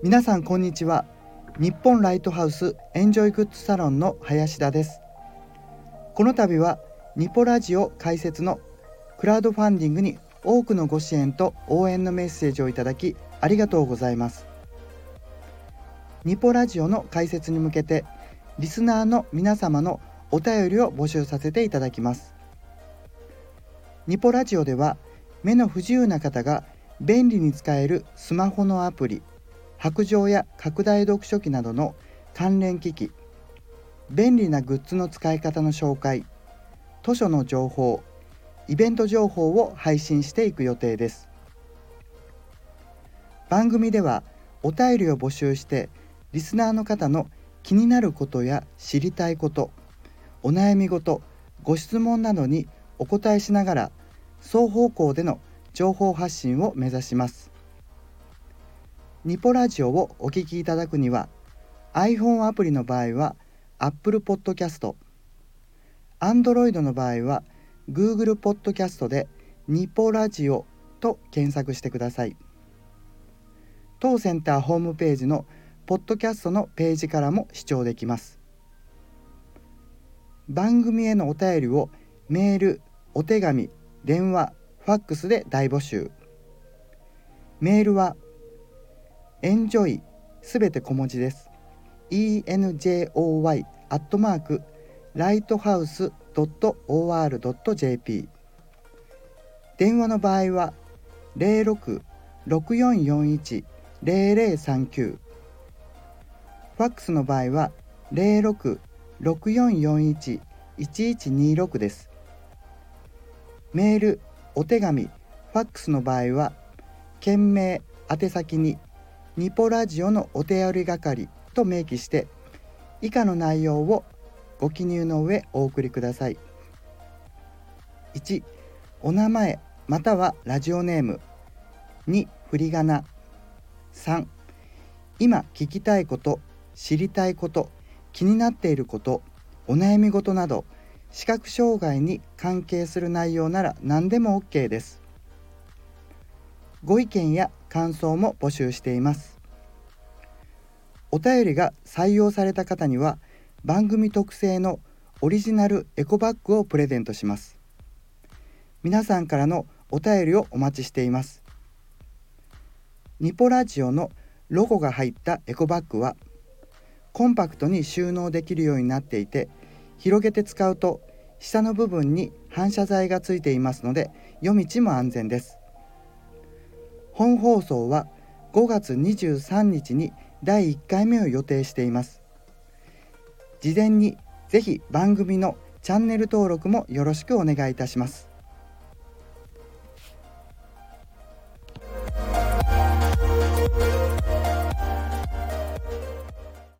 皆さんこんにちは。日本ライトハウスエンジョイグッズサロンの林田です。この度はニポラジオ開設のクラウドファンディングに多くのご支援と応援のメッセージをいただきありがとうございます。ニポラジオの開設に向けてリスナーの皆様のお便りを募集させていただきます。ニポラジオでは目の不自由な方が便利に使えるスマホのアプリ、白杖や拡大読書器などの関連機器、便利なグッズの使い方の紹介、図書の情報、イベント情報を配信していく予定です。番組ではお便りを募集してリスナーの方の気になることや知りたいこと、お悩み事、ご質問などにお答えしながら双方向での情報発信を目指します。ニポラジオをお聞きいただくには iPhone アプリの場合は Apple Podcast、Android の場合は Google Podcast でニポラジオと検索してください。当センターホームページのポッドキャストのページからも視聴できます。番組へのお便りをメール、お手紙、電話、ファックスで大募集。メールはenjoy すべて小文字です。enjoy@lighthouse.or.jp。 電話の場合は 06-6441-0039。 ファックスの場合は 06-6441-1126 です。メール、お手紙、ファックスの場合は件名、宛先にニポラジオのお手寄り係と明記して以下の内容をご記入の上お送りください。1、お名前またはラジオネーム。2、振り仮名。3、今聞きたいこと、知りたいこと、気になっていること、お悩み事など視覚障害に関係する内容なら何でも OK です。ご意見や感想も募集しています。お便りが採用された方には番組特製のオリジナルエコバッグをプレゼントします。皆さんからのお便りをお待ちしています。ニポラジオのロゴが入ったエコバッグはコンパクトに収納できるようになっていて、広げて使うと下の部分に反射材がついていますので夜道も安全です。本放送は5月23日に第1回目を予定しています。事前にぜひ番組のチャンネル登録もよろしくお願いいたします。